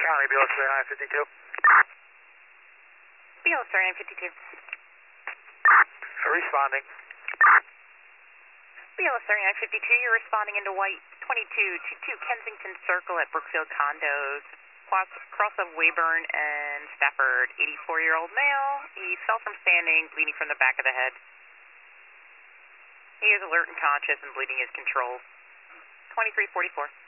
County, BLS 3952. BLS 3952. Responding. BLS 3952, you're responding into White 2222 Kensington Circle at Brookfield Condos. Cross of Weyburn and Stafford, 84-year-old male. He fell from standing, bleeding from the back of the head. He is alert and conscious, and bleeding is controlled. 2344.